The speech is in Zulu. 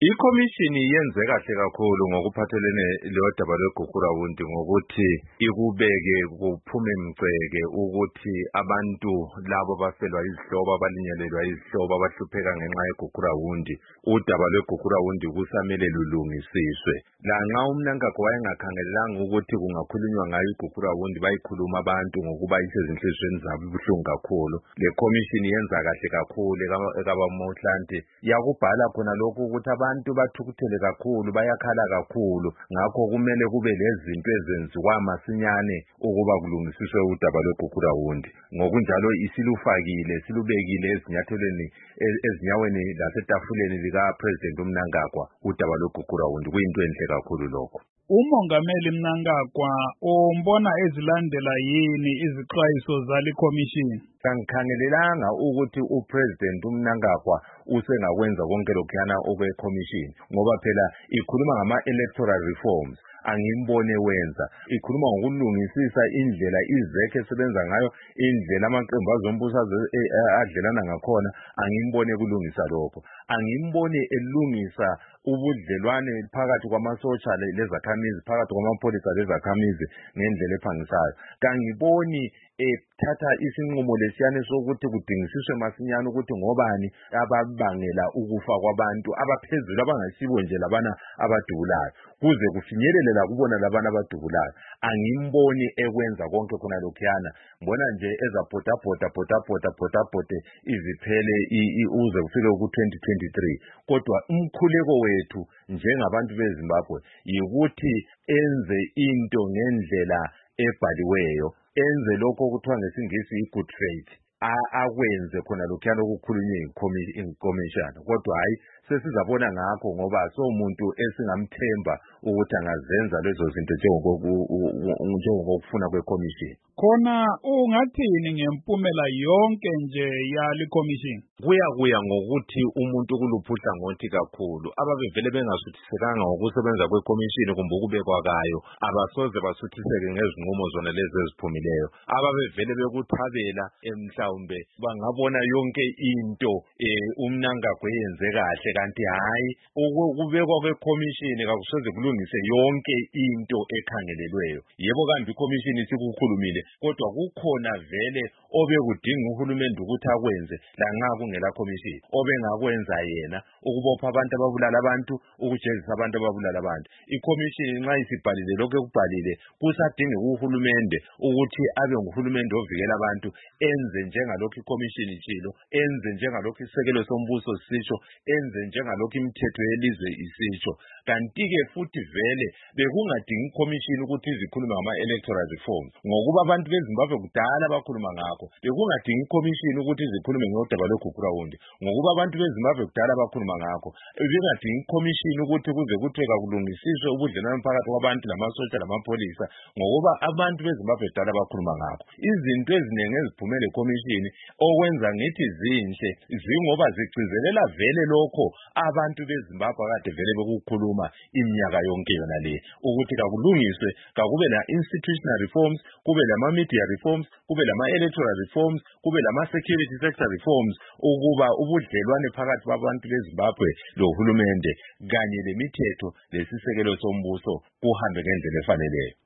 Ikhomishini yenze kahle kakhulu ngokuphathelene lodaba lweGugurawundi ngokuthi ikubeke kuphume mgceke ukuthi abantu labo bafelwa izihlobo abalinyalelwa izihlobo abahlupheka ngenxa yeGugurawundi udaba lweGugurawundi kusamele lulungisiswe. Lanxa uMnangagwa wayengakhangelelanga ukuthi kungakhulunywa ngayo iGugurawundi bayikhuluma abantu ngokuba isezinhlizweni zabo ibuhlungu kakhulu. Le khomishini yenza kahle kakhulu ekabaMohlanti yakubhala khona lokhu ukuthi abantu bathukuthele kakhulu bayakhala kakhulu ngakho kumele kube lezinto ezenziwa masinyane ukuba kulungisiswe udaba lweGugurawundi. Ngokunjalo isilufakile silubekile ezinyaweni lasetafuleni lika President uMnangagwa udaba lweGugurawundi kuyinto enhle kakhulu lokho. Umongameli Mnangagwa umbona ezilandela yini izixwayiso zali khomishini? Kangikhangelelanga ukuthi uPresident uMnangagwa usengakwenza konke lokhuyana okwekhomishini ngoba phela ikhuluma ngama-electoral reforms. Angimbone wenza ikhuluma ngokulungisisa indlela izekhe esebenza ngayo indlela amaqembu azombuso adlelana ngakhona. Angimbone kulungisa lokho. Angimbone elungisa ubudlelwane phakathi kwamasotsha lezakhamizi phakathi kwamapholisa lezakhamizi ngendlela ephangisayo. Kangiboni ethatha isinqumo lesiyane sokuthi kudingisiswe masinyane ukuthi ngobani ababangela ukufa kwabantu abaphezulu abangasibo nje labana abadubulayo kuze kufinyelele la kubona labana abadubulayo. Angimboni ekwenza konke khona lokhuyana. Mbona nje ezabhota iziphele uze kufike ku-2023. Kodwa umkhuleko wethu njengabantu beZimbabwe yikuthi enze into ngendlela ebhaliweyo, enze lokho okuthiwa ngesingisi i-good faith, akwenze khona lokhuyana okukhulunywe inkomishana. Kodwa hayi sesizabona ngakho ngoba somuntu esingamthemba ukuthi angazenza lezo zinto njengokufuna kwekhomishini. Khona ungathini ngempumela yonke nje yali khomishini? Kuya ngokuthi umuntu kuluphuhla ngothi kakhulu ababevele bengasuthisekanga ngokusebenza kwekhomishini kumbe ukubekwa kayo abasoze basuthiseke ngezinqumo zona lezi eziphumileyo. Ababevele bekuthabela mhlawumbe bangabona yonke into uMnangagwa yenze kahle kanti hayi ukubekwa kwekhomishini kakusoze kulungise yonke into ekhangelelweyo. Yebo kambe ikhomishini sikukhulumile kodwa kukhona vele obekudinga uhulumende ukuthi akwenze lanxa kungela khomishini. Obengakwenza yena ukubopha abantu ababulala abantu, ukujezisa abantu ababulala abantu. Ikhomishini nxa isibhalile lokho ekubhalile kusadinga uhulumende ukuthi abe nguhulumende ovikela abantu, enze njengalokho ikhomishini itshilo, enze njengalokho isekelo sombuso sisho, enze njengalokho imithetho yelizwe isisho. Kanti-ke futhi vele bekungadingi ikhomishini ukuthi izikhulume ngama-electoral reforms ngokuba abantu beZimbabwe kudala bakhuluma ngakho. Bekungadingi ikhomishini ukuthi izikhulume ngodaba lweGugurawundi ngokuba abantu beZimbabwe kudala bakhuluma ngakho. Bekungadingi ikhomishini ukuthi kuze kuthiwe kakulungisiswe ubudlelwano phakathi kwabantu lamasotsha lamapholisa ngokuba abantu beZimbabwe kudala bakhuluma ngakho. Izinto eziningi eziphumele ekhomishini okwenza ngithi zinhle zingoba zigcizelela vele lokho abantu beZimbabwe kade vele bekukhuluma iminyaka yonke yona le ukuthi kakulungiswe, kakube la-institutional reforms, kube lama-media reforms, kube lama-electoral reforms, kube lama-security sector reforms ukuba ubudlelwane phakathi kwabantu beZimbabwe lohulumende kanye lemithetho lesisekelo sombuso kuhambe ngendlela efaneleyo.